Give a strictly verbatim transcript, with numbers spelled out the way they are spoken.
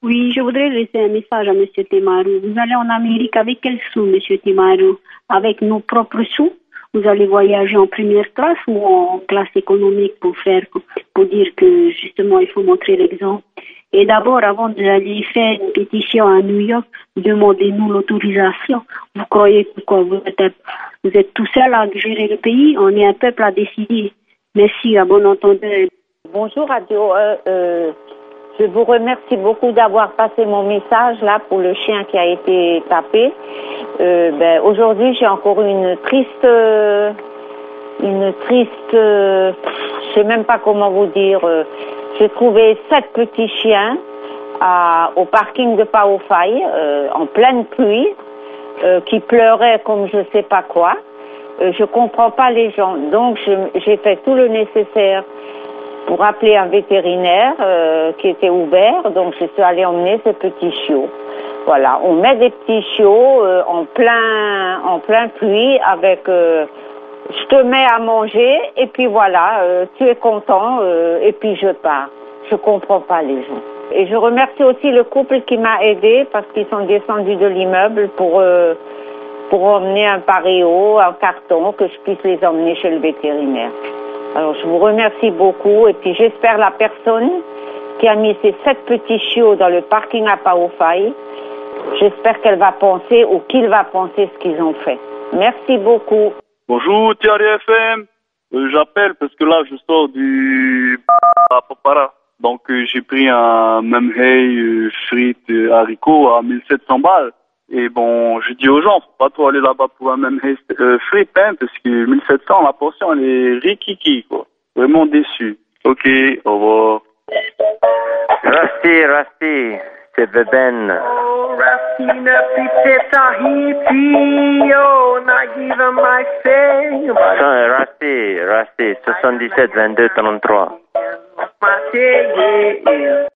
Oui, je voudrais laisser un message à Monsieur Temaru. Vous allez en Amérique avec quels sous, Monsieur Temaru? Avec nos propres sous? Vous allez voyager en première classe ou en classe économique pour faire, pour dire que justement il faut montrer l'exemple. Et d'abord, avant d'aller faire une pétition à New York, demandez-nous l'autorisation. Vous croyez que quoi, vous êtes, vous êtes tout seul à gérer le pays? On est un peuple à décider. Merci, à bon entendeur. Bonjour Radio. Euh, euh, je vous remercie beaucoup d'avoir passé mon message là pour le chien qui a été tapé. Euh, ben, aujourd'hui, j'ai encore une triste, euh, une triste, euh, je sais même pas comment vous dire. Euh, j'ai trouvé sept petits chiens à, au parking de Paofaï, euh, en pleine pluie, euh, qui pleuraient comme je sais pas quoi. Euh, je comprends pas les gens, donc je, j'ai fait tout le nécessaire pour appeler un vétérinaire euh, qui était ouvert. Donc je suis allée emmener ces petits chiots. Voilà, on met des petits chiots euh, en plein en plein pluie avec euh, je te mets à manger et puis voilà, euh, tu es content euh, et puis je pars. Je comprends pas les gens. Et je remercie aussi le couple qui m'a aidé parce qu'ils sont descendus de l'immeuble pour euh, pour emmener un paréo, un carton, que je puisse les emmener chez le vétérinaire. Alors je vous remercie beaucoup et puis j'espère la personne qui a mis ces sept petits chiots dans le parking à Paofaï, j'espère qu'elle va penser ou qu'il va penser ce qu'ils ont fait. Merci beaucoup. Bonjour Thierry F M, euh, j'appelle parce que là je sors du à Papara. Donc euh, j'ai pris un Memhey euh, frites euh, haricots à mille sept cents balles. Et bon, je dis aux gens, faut pas trop aller là-bas pour un Memhey euh, frites, hein, parce que mille sept cents, la portion elle est rikiki, quoi. Vraiment déçu. Ok, au revoir. Rasti, Rasti, c'est Beben. Oh, Rasti, nepti teta hippie, oh, not even my thing. Rasti, Rasti, soixante-dix-sept, vingt-deux, trente-trois. My thing, yeah, yeah.